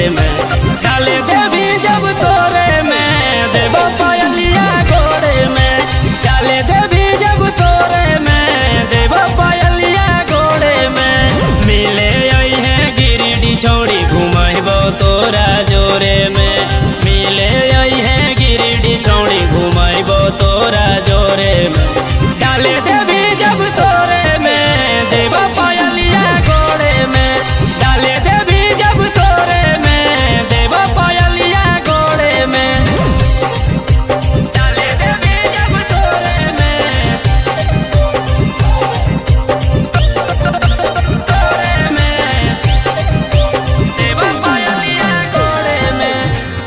में डाले देवी जब तोरे में देव पायलिया गोरे में डाले देवी जब तोरे में देव पायलिया गोरे में मिले आई है गिरिडी छोड़ी घुमाइबो तोरा जोरे में मिले आई है गिरिडी छोड़ी घुमाइबो तोरा जोरे में डाले देवी जब तोरे में देव पायलिया गोरे में डाले देवी जब तोरे में देव पायलिया गोरे में डाले देवी जब तोरे में तोरे में देव पायलिया गोरे में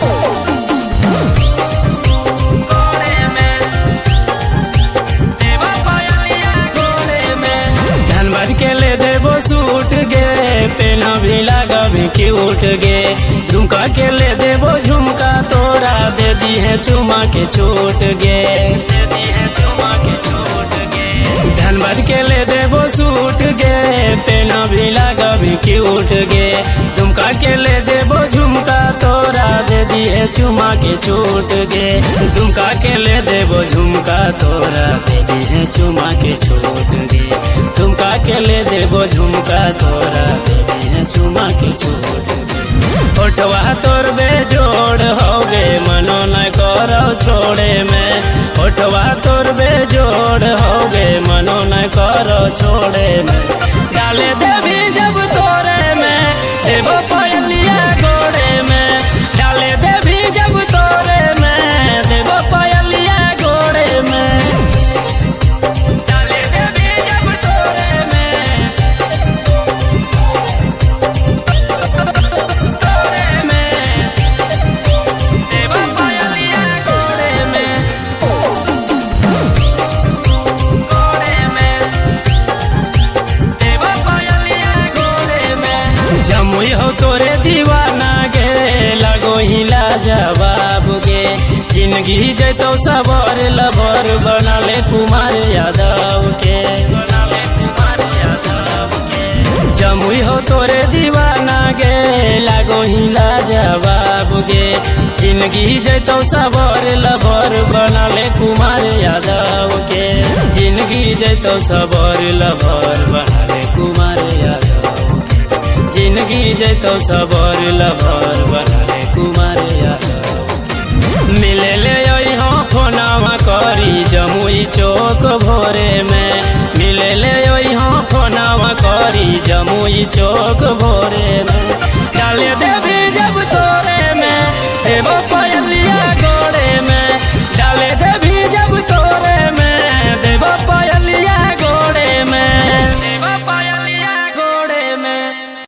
गोरे में देव पायलिया गोरे में धनबाद के ले देवो सूट गे पेना भी लगा भी क्यूट गे झुमका के ले देवो झुमका तोरा दे दी है चुमा के छूट गे दे दी है चुमा के छूट गे धनबाद के ले देवो सूट गे पेना भी लगा भी क्यूट गे झुमका के ले देवो झुमका तोरा दे दी है चुमा के छूट गे झुमका के ले देवो झुमका तोरा दे दी है चुमा के छूट गे झुमका के ले देवो झुमका तोरा दे दी है चुमा के छूट ओठवा तोर बेजोड़ होगे मनो न करो छोड़े में ओठवा तोर बेजोड़ होगे मनो न करो छोड़े में डाले देवी जब तोरे में देव पायलिया गोरे में डाले देवी जब तोरे में देव पायलिया गोरे में डाले देवी जब तोरे में तोरे में देव पायलिया गोरे में गोरे में देव पायलिया गोरे में जमुई हो तोरे दीवाना गे लगो हिला जवाब गे जिंदगी जैतो सबर लबर बना ले कुमार यादव के बना ले कुमार यादव के जमुई हो तोरे दीवाना गे लगो हिला जवाब गे जिंदगी जैतो सबर लबर बना ले कुमार यादव के जिंदगी जैतो सबर लबर बना ले कुमार यादव जिंदगी जैतो सबर लबर बना ले कुमार यादव मिले ले हो फोनावा करी जमुई चौक भोरे में मिले ले हो फोनावा करी जमुई चौक भोरे में डाले देवी जब तोरे में देव